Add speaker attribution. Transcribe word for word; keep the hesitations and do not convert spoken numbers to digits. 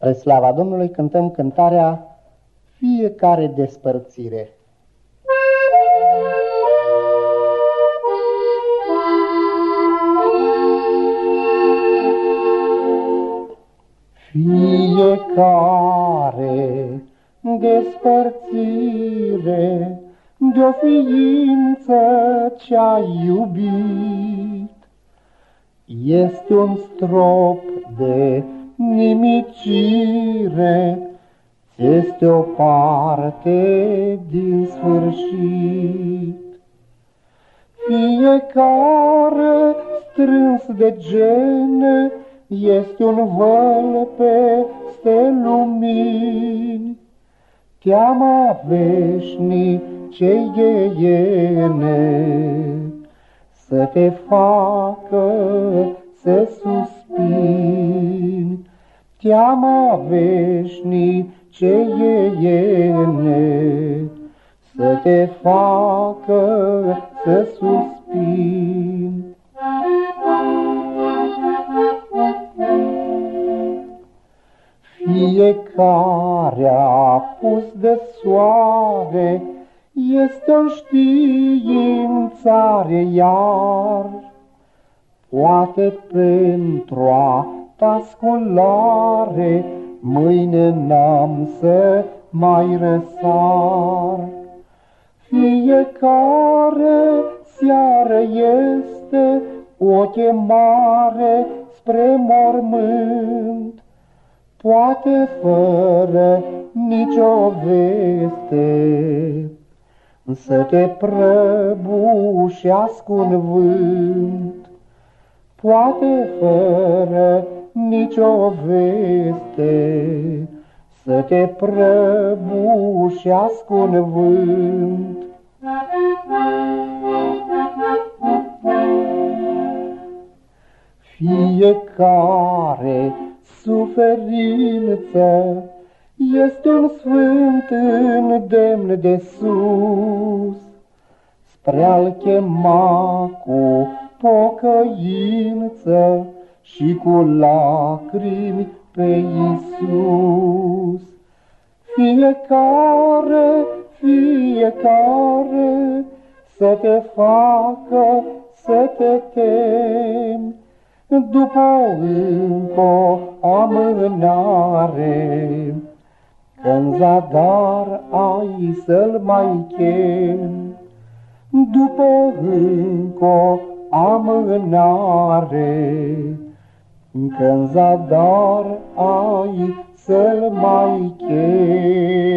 Speaker 1: Spre slava Domnului cântăm cântarea Fiecare despărțire. Fiecare despărțire de-o ființă ce-ai iubit este un strop de nimicire, este o parte din sfârșit. Fiecare strâns de gene este un văl peste lumini, teama veșnicei ghiene să te facă să suspini. Teama veșnicei ghiene să te facă să suspini. Fiecare apus de soare este o științare, iar poate pentru a ta sculare mâine n-am să mai răsar. Fiecare seară este o chemare spre mormânt, poate fără nicio veste să te prăbușească un vânt, poate fără nicio veste să te prăbușească un vânt. Fiecare suferință este un sfânt îndemn de sus spre a-L chema cu pocăință și cu lacrimi pe Iisus. Fiecare, fiecare să te facă să te temi după încă o amânare, că-n zadar ai să-L mai chemi. După încă o amânare, că-n zadar ai să-L mai chemi.